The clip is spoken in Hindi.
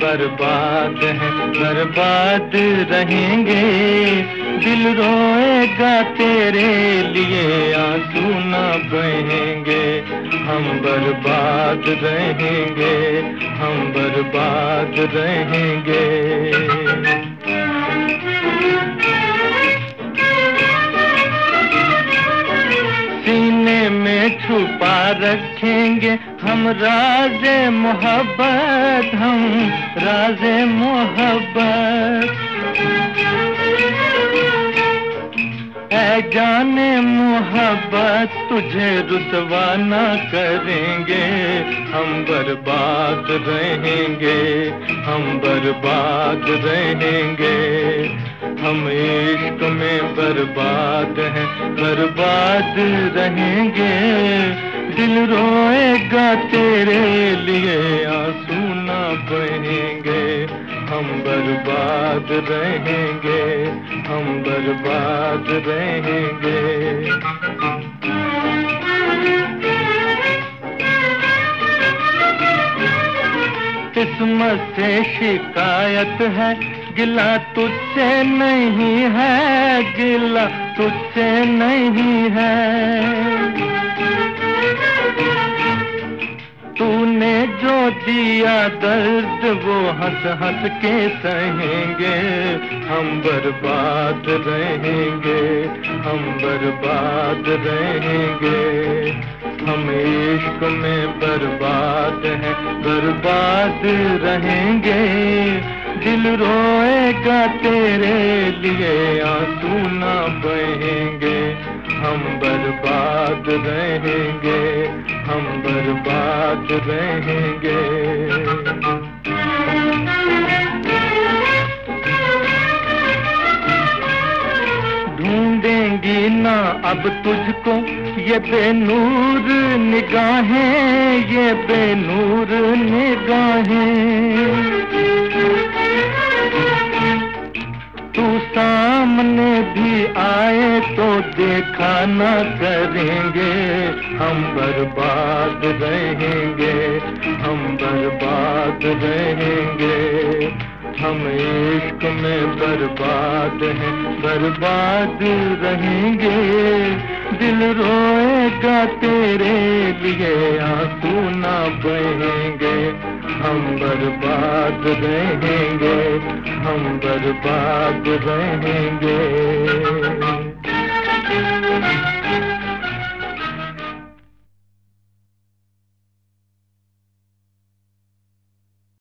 बर्बाद हैं, बर्बाद रहेंगे। दिल रोएगा तेरे लिए, आंसू ना बहेंगे। हम बर्बाद रहेंगे, हम बर्बाद रहेंगे। सीने में छुपा रखेंगे हम राज़े मोहब्बत, हम राज़े मोहब्बत। ऐ जाने मोहब्बत तुझे रुसवा ना करेंगे। हम बर्बाद रहेंगे, हम बर्बाद रहेंगे। हम इश्क में बर्बाद हैं, बर्बाद रहेंगे। दिल रोएगा तेरे लिए, आंसू ना बहेंगे। हम बर्बाद रहेंगे, हम बर्बाद रहेंगे। किस्मत से शिकायत है, गिला तुझसे नहीं है, गिला तुझसे नहीं है। तूने जो दिया दर्द वो हंस हंस के सहेंगे। हम बर्बाद रहेंगे, हम बर्बाद रहेंगे। हम इश्क में बर्बाद हैं, बर्बाद रहेंगे। दिल रोएगा तेरे लिए, आंसू ना बहेंगे। हम बर्बाद रहेंगे, हम बर्बाद रहेंगे। ढूंढेंगी ना अब तुझको ये बेनूर निगाहें, ये बेनूर निगाहें। तू सामने भी आए तो देखा ना करेंगे। हम बर्बाद रहेंगे, हम बर्बाद रहेंगे। हम इश्क में बर्बाद हैं, बर्बाद रहेंगे। दिल रोएगा तेरे लिए, आंसू ना बहेंगे। हम बर्बाद रहेंगे, हम बर्बाद रहेंगे।